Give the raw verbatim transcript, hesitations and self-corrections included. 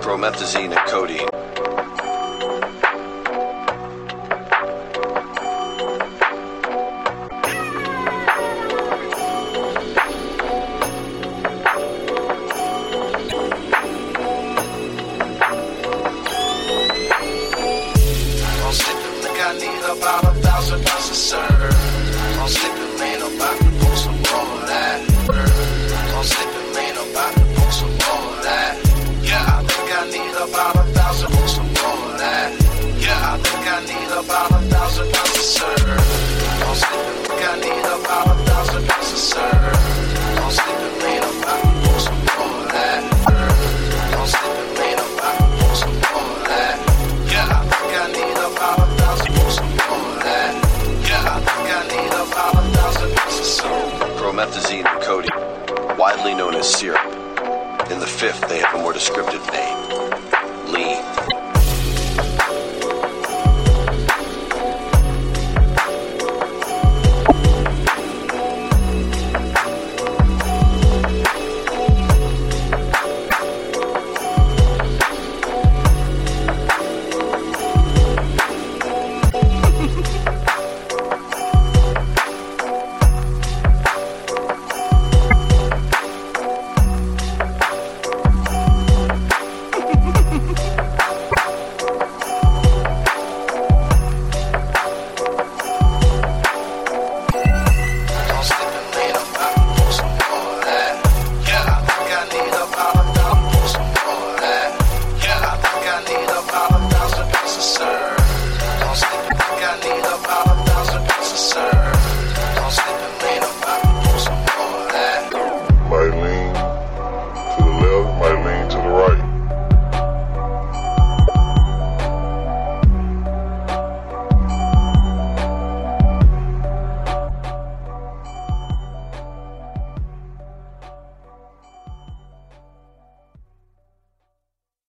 Promethazine and codeine. On stippling, I need about a thousand pounds to serve. On stippling, I'm about to pull some more of that. On stippling, I'm about to pull some more of that. Yeah, I think I need about a thousand, pull some more of that. Yeah, I think I need about a thousand pounds to serve. On stippling, I need about a thousand pounds to serve. On stippling, I'm about to pull some more of that. On stippling, I'm about to pull some more of that. Yeah, I think I need about a thousand, pull some more of that. Yeah, I think I need about a thousand pounds to serve. Promethazine and codeine, widely known as syrup. In the fifth, they have a more descriptive name,